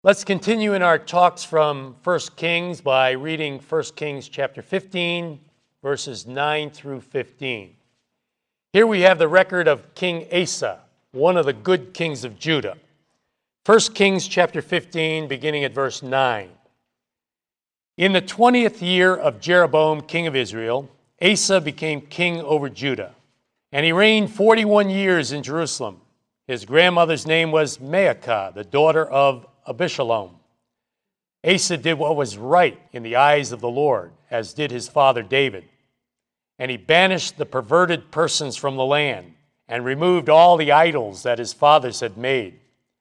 Let's continue in our talks from 1 Kings by reading 1 Kings chapter 15, verses 9 through 15. Here we have the record of King Asa, one of the good kings of Judah. 1 Kings chapter 15, beginning at verse 9. In the 20th year of Jeroboam, king of Israel, Asa became king over Judah, and he reigned 41 years in Jerusalem. His grandmother's name was Maacah, the daughter of Abishalom. Asa did what was right in the eyes of the Lord, as did his father David. And he banished the perverted persons from the land, and removed all the idols that his fathers had made.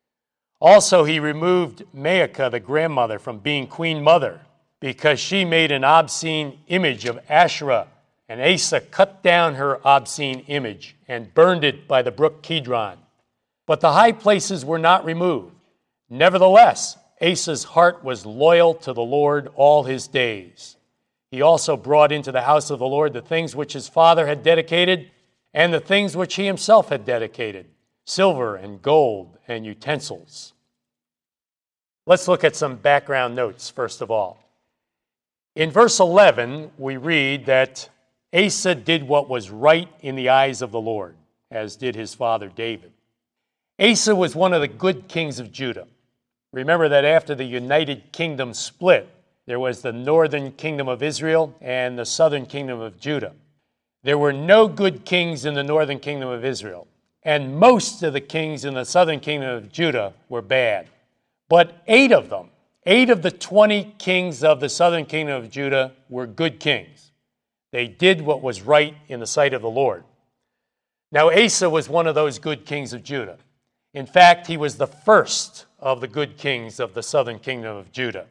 Also he removed Maacah, the grandmother, from being queen mother, because she made an obscene image of Asherah, and Asa cut down her obscene image and burned it by the brook Kidron. But the high places were not removed. Nevertheless, Asa's heart was loyal to the Lord all his days. He also brought into the house of the Lord the things which his father had dedicated and the things which he himself had dedicated, silver and gold and utensils. Let's look at some background notes first of all. In verse 11, we read that Asa did what was right in the eyes of the Lord, as did his father David. Asa was one of the good kings of Judah. Remember that after the United Kingdom split, there was the northern kingdom of Israel and the southern kingdom of Judah. There were no good kings in the northern kingdom of Israel, and most of the kings in the southern kingdom of Judah were bad. But 8 of them, 8 of the 20 kings of the southern kingdom of Judah were good kings. They did what was right in the sight of the Lord. Now Asa was one of those good kings of Judah. In fact, he was the first of the good kings of the southern kingdom of Judah.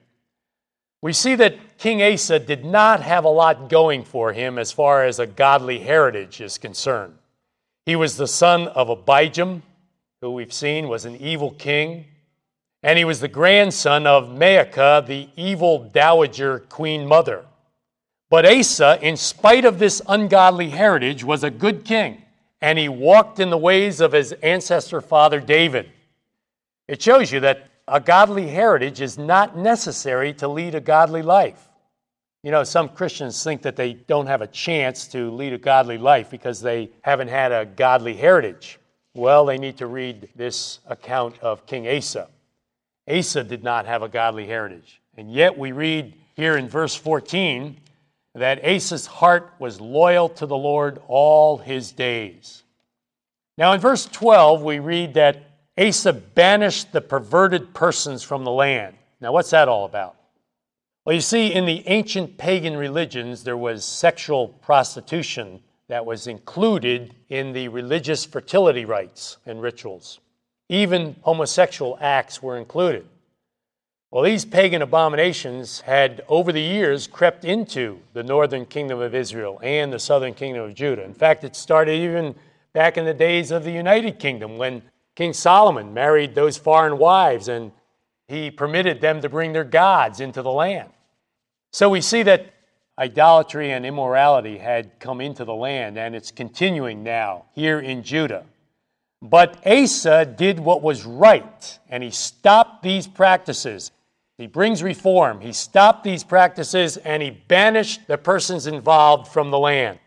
We see that King Asa did not have a lot going for him as far as a godly heritage is concerned. He was the son of Abijam, who we've seen was an evil king, and he was the grandson of Maacah, the evil dowager queen mother. But Asa, in spite of this ungodly heritage, was a good king, and he walked in the ways of his ancestor father David. It shows you that a godly heritage is not necessary to lead a godly life. You know, some Christians think that they don't have a chance to lead a godly life because they haven't had a godly heritage. Well, they need to read this account of King Asa. Asa did not have a godly heritage. And yet we read here in verse 14 that Asa's heart was loyal to the Lord all his days. Now in verse 12 we read that Asa banished the perverted persons from the land. Now what's that all about? Well, you see, in the ancient pagan religions there was sexual prostitution that was included in the religious fertility rites and rituals. Even homosexual acts were included. Well, these pagan abominations had, over the years, crept into the northern kingdom of Israel and the southern kingdom of Judah. In fact, it started even back in the days of the United Kingdom when King Solomon married those foreign wives and he permitted them to bring their gods into the land. So we see that idolatry and immorality had come into the land, and it's continuing now here in Judah. But Asa did what was right, and he stopped these practices. He brings reform. He stopped these practices, and he banished the persons involved from the land.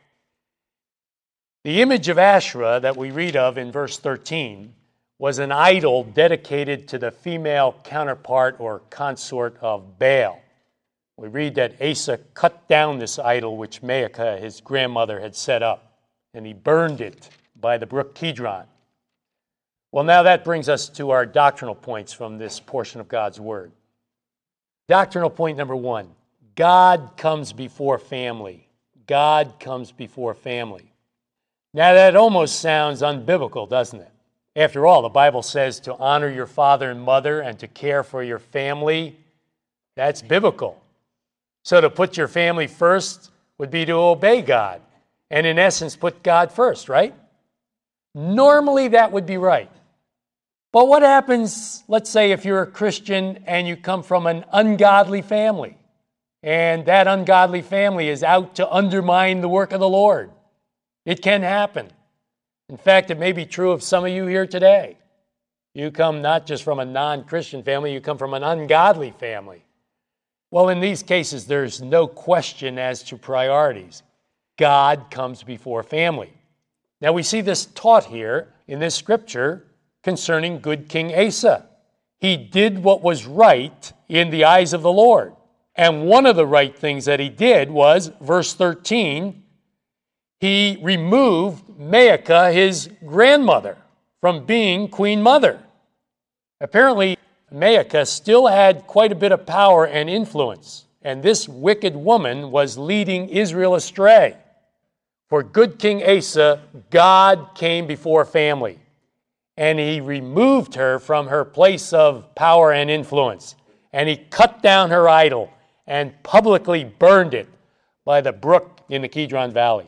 The image of Asherah that we read of in verse 13 was an idol dedicated to the female counterpart or consort of Baal. We read that Asa cut down this idol which Maacah, his grandmother, had set up, and he burned it by the brook Kidron. Well, now that brings us to our doctrinal points from this portion of God's Word. Doctrinal point number 1, God comes before family. God comes before family. Now that almost sounds unbiblical, doesn't it? After all, the Bible says to honor your father and mother and to care for your family. That's biblical. So to put your family first would be to obey God and in essence put God first, right? Normally that would be right. But what happens, let's say, if you're a Christian and you come from an ungodly family and that ungodly family is out to undermine the work of the Lord? It can happen. In fact, it may be true of some of you here today. You come not just from a non-Christian family, you come from an ungodly family. Well, in these cases, there's no question as to priorities. God comes before family. Now, we see this taught here in this scripture concerning good King Asa. He did what was right in the eyes of the Lord. And one of the right things that he did was, verse 13, he removed Maacah, his grandmother, from being queen mother. Apparently, Maacah still had quite a bit of power and influence, and this wicked woman was leading Israel astray. For good King Asa, God came before family, and he removed her from her place of power and influence, and he cut down her idol and publicly burned it by the brook in the Kidron Valley.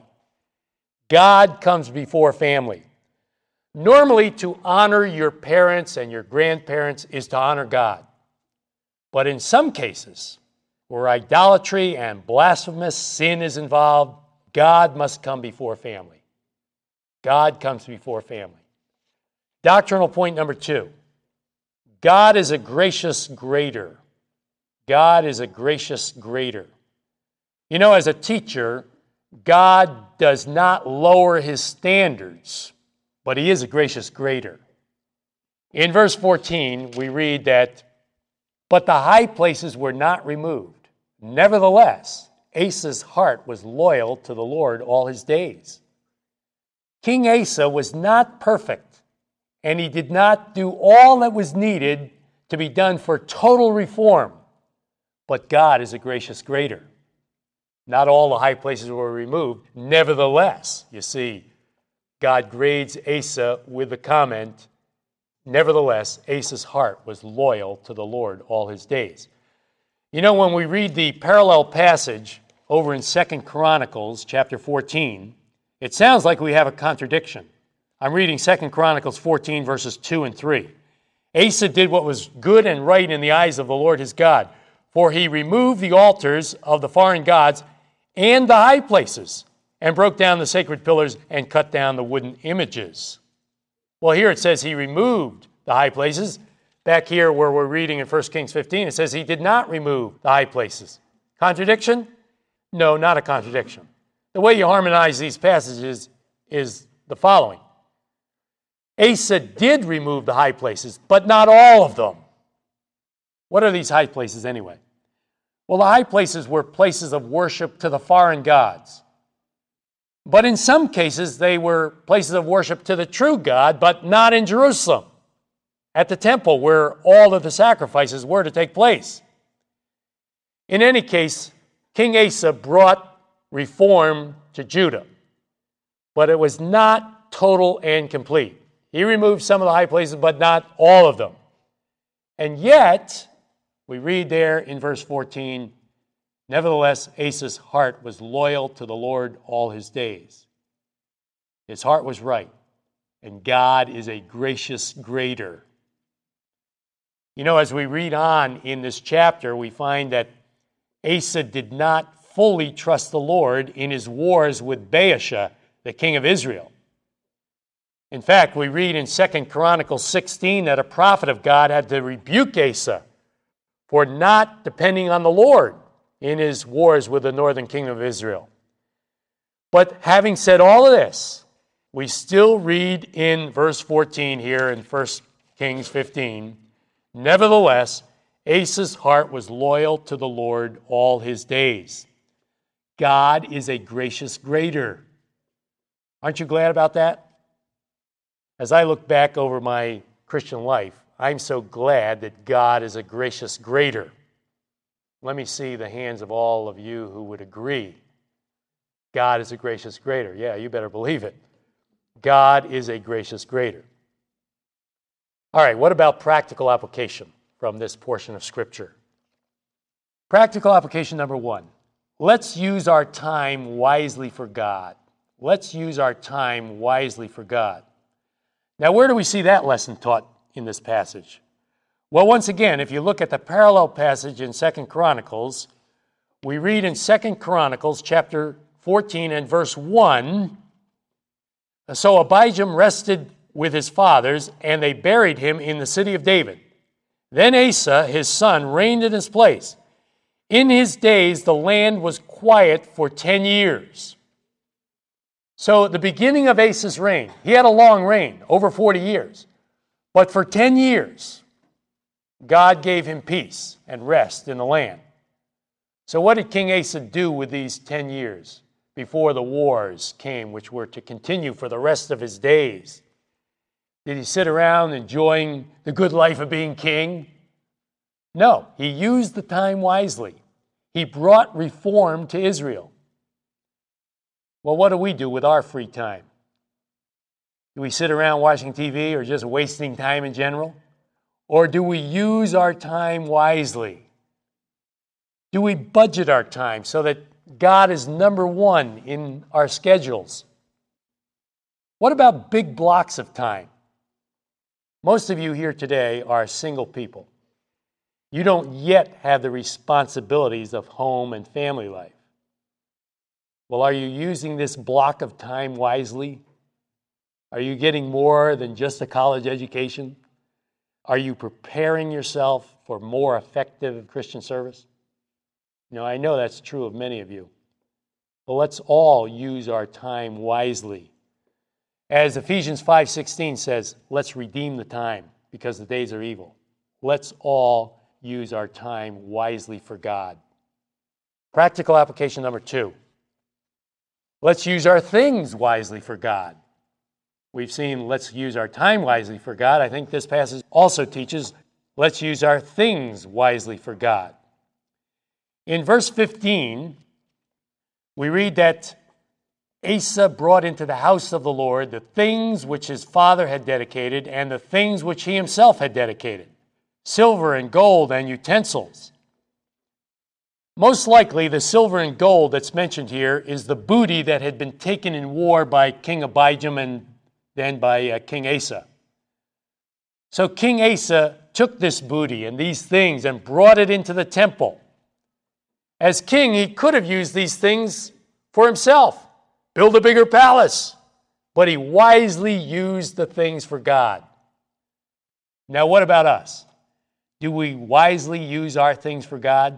God comes before family. Normally, to honor your parents and your grandparents is to honor God. But in some cases, where idolatry and blasphemous sin is involved, God must come before family. God comes before family. Doctrinal point number 2. God is a gracious grader. God is a gracious grader. You know, as a teacher, God does not lower his standards, but he is a gracious grader. In verse 14, we read that, "But the high places were not removed. Nevertheless, Asa's heart was loyal to the Lord all his days." King Asa was not perfect, and he did not do all that was needed to be done for total reform. But God is a gracious grader. Not all the high places were removed. Nevertheless, you see, God grades Asa with the comment, "Nevertheless, Asa's heart was loyal to the Lord all his days." You know, when we read the parallel passage over in 2 Chronicles chapter 14, it sounds like we have a contradiction. I'm reading 2 Chronicles 14, verses 2 and 3. "Asa did what was good and right in the eyes of the Lord his God, for he removed the altars of the foreign gods and the high places, and broke down the sacred pillars and cut down the wooden images." Well, here it says he removed the high places. Back here where we're reading in 1 Kings 15, it says he did not remove the high places. Contradiction? No, not a contradiction. The way you harmonize these passages is the following. Asa did remove the high places, but not all of them. What are these high places anyway? Well, the high places were places of worship to the foreign gods. But in some cases, they were places of worship to the true God, but not in Jerusalem, at the temple where all of the sacrifices were to take place. In any case, King Asa brought reform to Judah, but it was not total and complete. He removed some of the high places, but not all of them. And yet, we read there in verse 14, "Nevertheless, Asa's heart was loyal to the Lord all his days." His heart was right, and God is a gracious grader. You know, as we read on in this chapter, we find that Asa did not fully trust the Lord in his wars with Baasha, the king of Israel. In fact, we read in 2 Chronicles 16 that a prophet of God had to rebuke Asa for not depending on the Lord in his wars with the northern kingdom of Israel. But having said all of this, we still read in verse 14 here in 1 Kings 15, "Nevertheless, Asa's heart was loyal to the Lord all his days." God is a gracious grader. Aren't you glad about that? As I look back over my Christian life, I'm so glad that God is a gracious grader. Let me see the hands of all of you who would agree. God is a gracious grader. Yeah, you better believe it. God is a gracious grader. All right, what about practical application from this portion of Scripture? Practical application number 1. Let's use our time wisely for God. Let's use our time wisely for God. Now, where do we see that lesson taught in this passage? Well, once again, if you look at the parallel passage in 2 Chronicles, we read in 2 Chronicles chapter 14 and verse 1, "So Abijam rested with his fathers, and they buried him in the city of David. Then Asa, his son, reigned in his place. In his days, the land was quiet for 10 years. So at the beginning of Asa's reign, he had a long reign, over 40 years. But for 10 years, God gave him peace and rest in the land. So what did King Asa do with these 10 years before the wars came, which were to continue for the rest of his days? Did he sit around enjoying the good life of being king? No, he used the time wisely. He brought reform to Israel. Well, what do we do with our free time? Do we sit around watching TV or just wasting time in general? Or do we use our time wisely? Do we budget our time so that God is number one in our schedules? What about big blocks of time? Most of you here today are single people. You don't yet have the responsibilities of home and family life. Well, are you using this block of time wisely? Are you getting more than just a college education? Are you preparing yourself for more effective Christian service? I know that's true of many of you. But let's all use our time wisely. As Ephesians 5:16 says, let's redeem the time because the days are evil. Let's all use our time wisely for God. Practical application number 2. Let's use our things wisely for God. We've seen let's use our time wisely for God. I think this passage also teaches let's use our things wisely for God. In verse 15, we read that Asa brought into the house of the Lord the things which his father had dedicated and the things which he himself had dedicated, silver and gold and utensils. Most likely, the silver and gold that's mentioned here is the booty that had been taken in war by King Abijam and then by King Asa. So King Asa took this booty and these things and brought it into the temple. As king, he could have used these things for himself, build a bigger palace, but he wisely used the things for God. Now, what about us? Do we wisely use our things for God?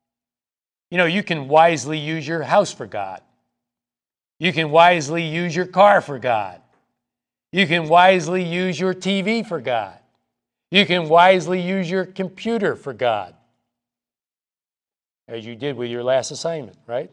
You can wisely use your house for God. You can wisely use your car for God. You can wisely use your TV for God. You can wisely use your computer for God. As you did with your last assignment, right?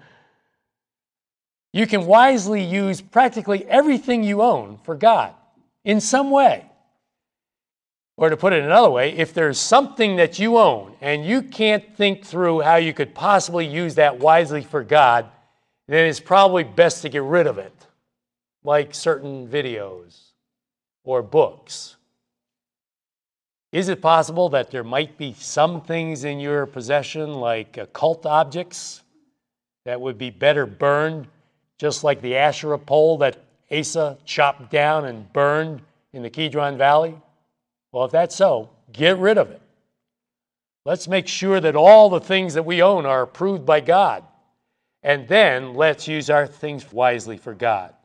You can wisely use practically everything you own for God in some way. Or to put it another way, if there's something that you own and you can't think through how you could possibly use that wisely for God, then it's probably best to get rid of it, like certain videos or books. Is it possible that there might be some things in your possession, like occult objects, that would be better burned, just like the Asherah pole that Asa chopped down and burned in the Kidron Valley? Well, if that's so, get rid of it. Let's make sure that all the things that we own are approved by God. And then let's use our things wisely for God.